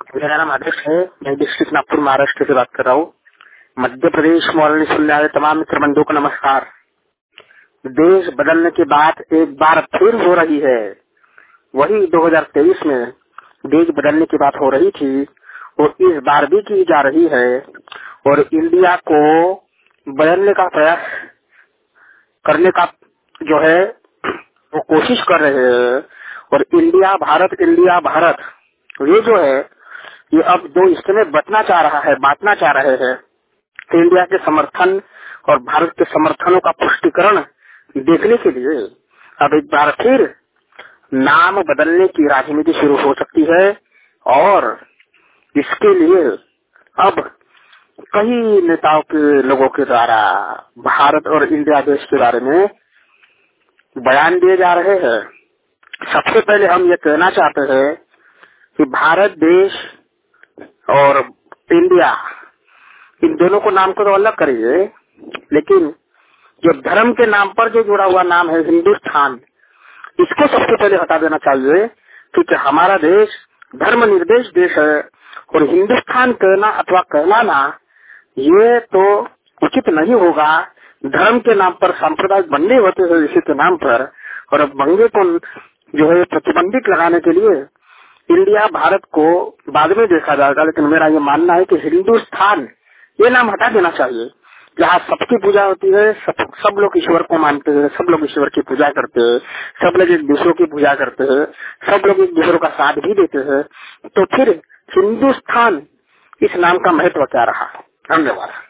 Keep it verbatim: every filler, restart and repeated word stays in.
मेरा नाम आदर्श है। मैं डिस्ट्रिक्ट नागपुर महाराष्ट्र से बात कर रहा हूँ। मध्य प्रदेश मोबाइल सुनने वाले तमाम मित्र बंधुओं को नमस्कार। देश बदलने की बात एक बार फिर हो रही है। वही दो हज़ार तेईस में देश बदलने की बात हो रही थी वो इस बार भी की जा रही है और इंडिया को बदलने का प्रयास करने का जो है वो कोशिश कर रहे हैं। और इंडिया भारत इंडिया भारत ये जो है ये अब दो हिस्से में बटना चाह रहा है, बांटना चाह रहे हैं। तो इंडिया के समर्थन और भारत के समर्थनों का पुष्टिकरण देखने के लिए अब एक बार फिर नाम बदलने की राजनीति शुरू हो सकती है और इसके लिए अब कई नेताओं के लोगों के द्वारा भारत और इंडिया देश के बारे में बयान दिए जा रहे हैं। सबसे पहले हम ये कहना चाहते हैं कि भारत देश और इंडिया इन दोनों को नाम को तो अलग करिए, लेकिन जो धर्म के नाम पर जो जुड़ा हुआ नाम है हिंदुस्तान, इसको सबसे पहले हटा देना चाहिए क्योंकि हमारा देश धर्मनिरपेक्ष देश है और हिंदुस्तान कहना अथवा कहलाना ये तो उचित नहीं होगा। धर्म के नाम पर सांप्रदायिक बनने होते हैं इसी के नाम पर, और अब बंगे को जो है प्रतिबंधित लगाने के लिए इंडिया भारत को बाद में देखा जाएगा। लेकिन मेरा ये मानना है कि हिंदुस्तान ये नाम हटा देना चाहिए। जहाँ सबकी पूजा होती है, सब सब लोग ईश्वर को मानते हैं, सब लोग ईश्वर की पूजा करते हैं, सब लोग एक दूसरों की पूजा करते हैं, सब लोग एक दूसरों का साथ भी देते हैं, तो फिर हिंदुस्तान इस नाम का महत्व क्या रहा। धन्यवाद।